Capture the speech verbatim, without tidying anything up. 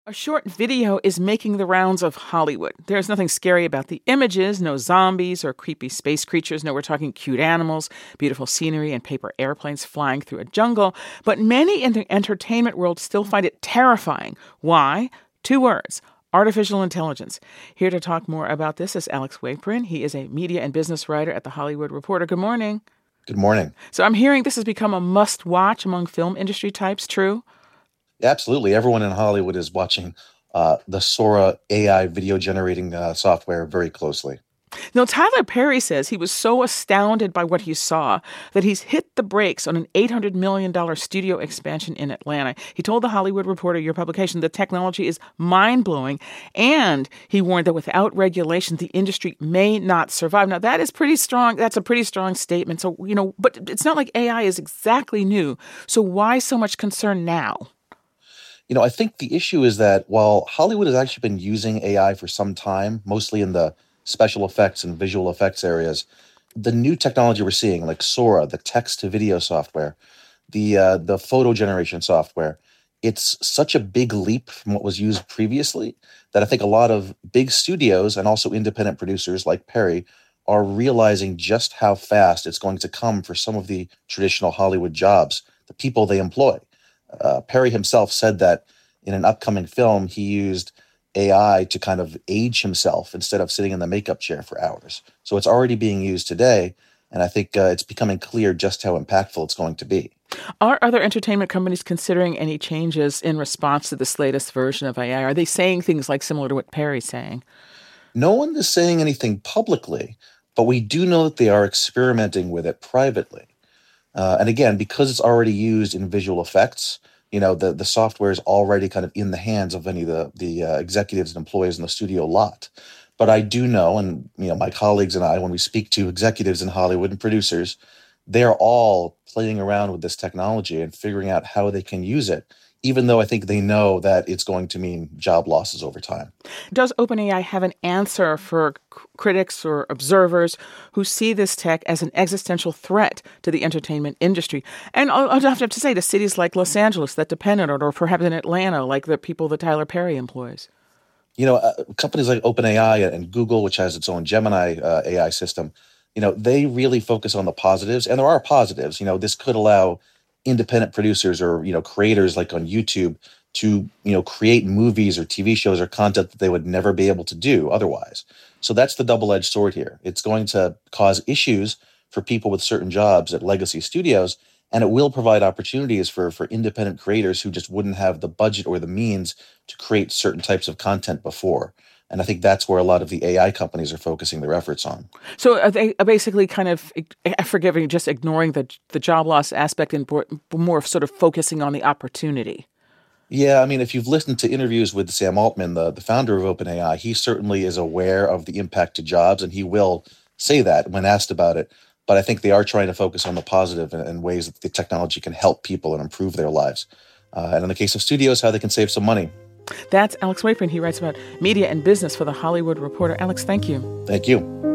A short video is making the rounds of Hollywood. There's nothing scary about the images, no zombies or creepy space creatures. No, we're talking cute animals, beautiful scenery, and paper airplanes flying through a jungle. But many in the entertainment world still find it terrifying. Why? Two words. Artificial intelligence. Here to talk more about this is Alex Weprin. He is a media and business writer at The Hollywood Reporter. Good morning. Good morning. So I'm hearing this has become a must-watch among film industry types, true? Absolutely. Everyone in Hollywood is watching uh, the Sora A I video generating uh, software very closely. Now, Tyler Perry says he was so astounded by what he saw that he's hit the brakes on an eight hundred million dollars studio expansion in Atlanta. He told The Hollywood Reporter, your publication, the technology is mind-blowing, and he warned that without regulation, the industry may not survive. Now, that is pretty strong. That's a pretty strong statement. So, you know, but it's not like A I is exactly new. So why so much concern now? You know, I think the issue is that while Hollywood has actually been using A I for some time, mostly in the special effects and visual effects areas, the new technology we're seeing, like Sora, the text-to-video software, the uh, the photo generation software, it's such a big leap from what was used previously that I think a lot of big studios and also independent producers like Perry are realizing just how fast it's going to come for some of the traditional Hollywood jobs, the people they employ. Uh, Perry himself said that in an upcoming film, he used A I to kind of age himself instead of sitting in the makeup chair for hours. So it's already being used today, and I think uh, it's becoming clear just how impactful it's going to be. Are other entertainment companies considering any changes in response to this latest version of A I? Are they saying things like similar to what Perry's saying? No one is saying anything publicly, but we do know that they are experimenting with it privately. Uh, and again, because it's already used in visual effects, you know, the, the software is already kind of in the hands of any of the, the uh, executives and employees in the studio lot. But I do know, and, you know, my colleagues and I, when we speak to executives in Hollywood and producers, they're all playing around with this technology and figuring out how they can use it, even though I think they know that it's going to mean job losses over time. Does OpenAI have an answer for c- critics or observers who see this tech as an existential threat to the entertainment industry? And I'll, I'll have to say to cities like Los Angeles that depend on it, or perhaps in Atlanta, like the people that Tyler Perry employs. You know, uh, companies like OpenAI and Google, which has its own Gemini uh, A I system, you know, they really focus on the positives. And there are positives. You know, this could allow independent producers or, you know, creators like on YouTube to, you know, create movies or T V shows or content that they would never be able to do otherwise. So that's the double-edged sword here. It's going to cause issues for people with certain jobs at legacy studios, and it will provide opportunities for, for independent creators who just wouldn't have the budget or the means to create certain types of content before. And I think that's where a lot of the A I companies are focusing their efforts on. So are they basically kind of, forgiving, just ignoring the the job loss aspect and more sort of focusing on the opportunity? Yeah, I mean, if you've listened to interviews with Sam Altman, the, the founder of OpenAI, he certainly is aware of the impact to jobs, and he will say that when asked about it. But I think they are trying to focus on the positive and, and ways that the technology can help people and improve their lives. Uh, and in the case of studios, how they can save some money. That's Alex Weprin. He writes about media and business for The Hollywood Reporter. Alex, thank you. Thank you.